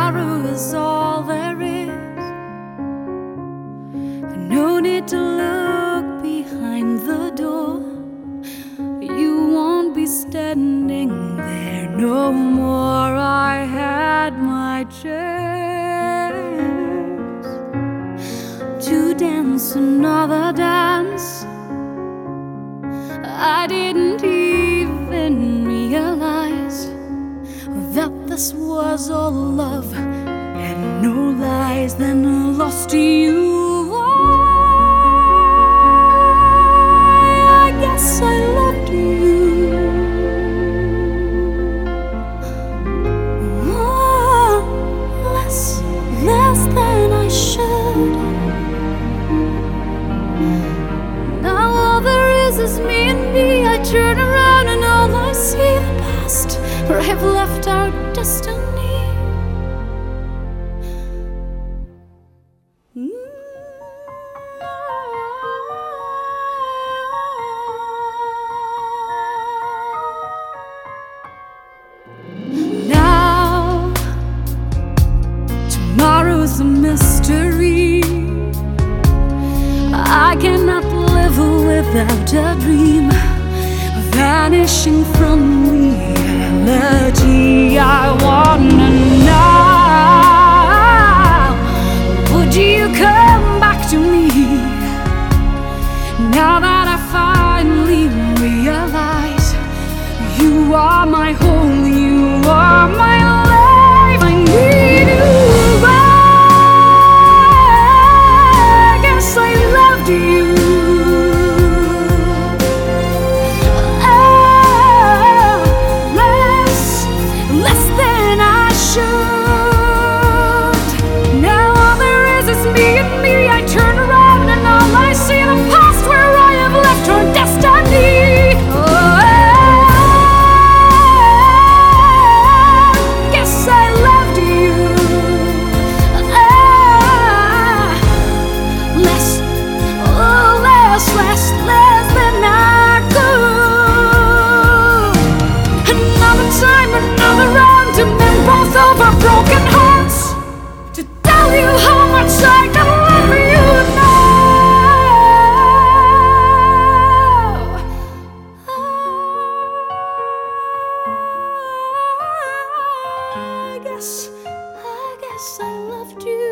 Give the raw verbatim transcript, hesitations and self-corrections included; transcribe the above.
tomorrow is all there is. No need to look behind the door. You won't be standing there no more. I had my chance to dance another dance. I didn't even realize that this was all love and no lies. Then lost to you. I guess I loved you. Oh, less, less than I should. Now all there is is me and me. I turn around and all I see the past, where I have left our destiny. Now tomorrow's a mystery. I cannot live without a dream vanishing from reality. I wanna know, would you come back to me now that I finally realize you are my home, you are my life. I need you. I guess I loved you. Broken hearts to tell you how much I can love you now. I guess, I guess I loved you.